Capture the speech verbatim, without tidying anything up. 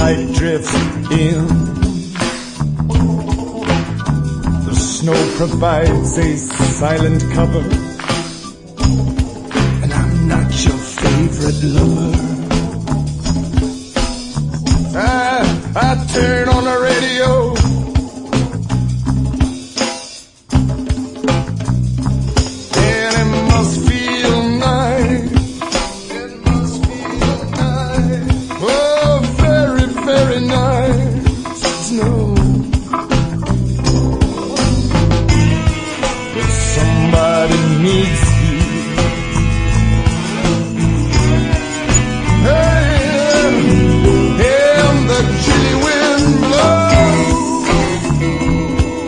light drifts in. The snow provides a silent cover, and I'm not your favorite lover. I, I turn on the radio, and it must feel nice. It must feel nice. Oh, very, very nice. Snow.